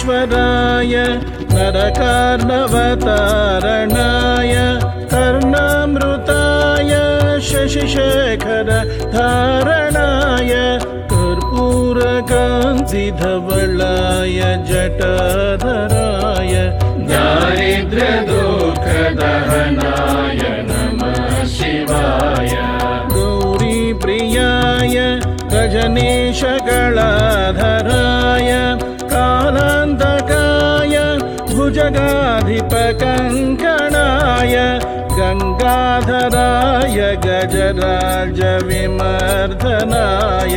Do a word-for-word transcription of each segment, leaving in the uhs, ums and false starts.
विघ्नेश्वराय नरकार्णवतारणाय कर्णामृताय शशिशेखर धारणाय कर्पूरकान्तिधवलाय जटाधराय दारिद्र्यदुःखदहनाय नमः शिवाय गौरीप्रियाय रजनीशकलाधराय कालान्तकाय भुजगाधिपकङ्कणाय गङ्गाधराय गजराजविमर्दनाय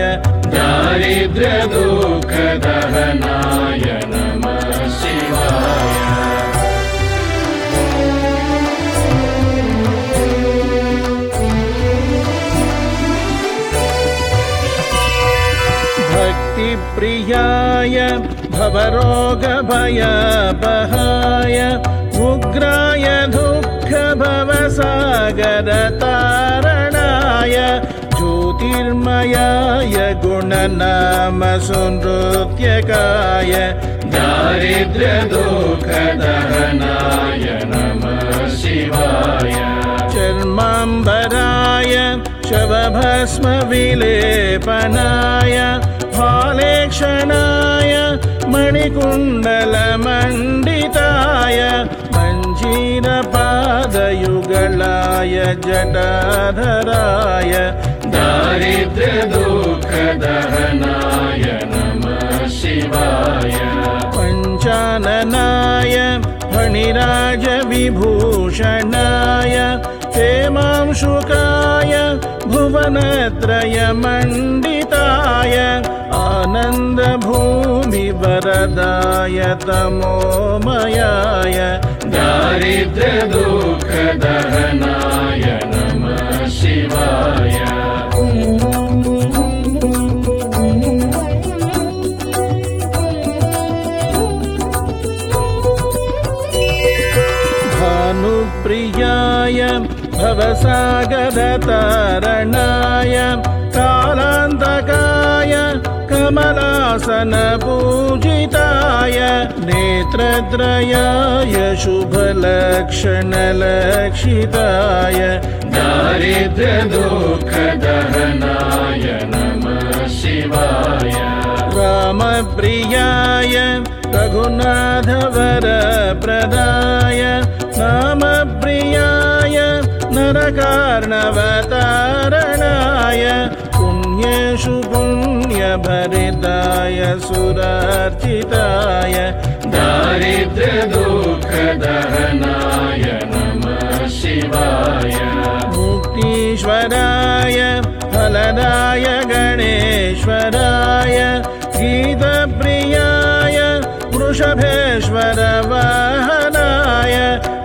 दारिद्र्यदुःखदहनाय नमः शिवाय भक्तिप्रियाय भवरोगभयापहाय उग्राय दुःखभवसागरतारणाय ज्योतिर्मयाय गुणनामसुनृत्यकाय दारिद्र्यदुःखदहनाय नमः शिवाय चर्माम्बराय शवभस्मविलेपनाय फालेक्षणाय मणिकुण्डलमण्डिताय मञ्जीरपादयुगलाय जटाधराय दारिद्र्यदुःखदहनाय नमः शिवाय पञ्चाननाय फणिराजविभूषणाय हेमांशुकाय भुवनत्रयमण्डिताय आनन्दभूमिवरदाय तमोमयाय दारिद्र्यदुःखदहनाय नमः शिवाय भानुप्रियाय भवसागरतारणाय कालान्तकाय कमलासनपूजिताय नेत्रत्रयाय शुभलक्षणलक्षिताय दारिद्र्यदुःखदहनाय नमः शिवाय रामप्रियाय रघुनाथवरप्रदाय नामप्रियाय नरकार्णवतारणाय पुण्येषु पुण्यभरिताय सुरार्चिताय दारिद्र्यदुःखदहनाय नमः शिवाय मुक्तीश्वराय फलदाय गणेश्वराय गीतप्रियाय वृषभेश्वर वाहनाय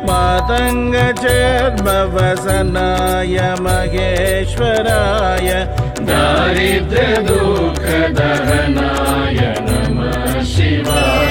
मातङ्गचर्मवसनाय महेश्वराय दारिद्र्यदुःखदहनाय नमः शिवाय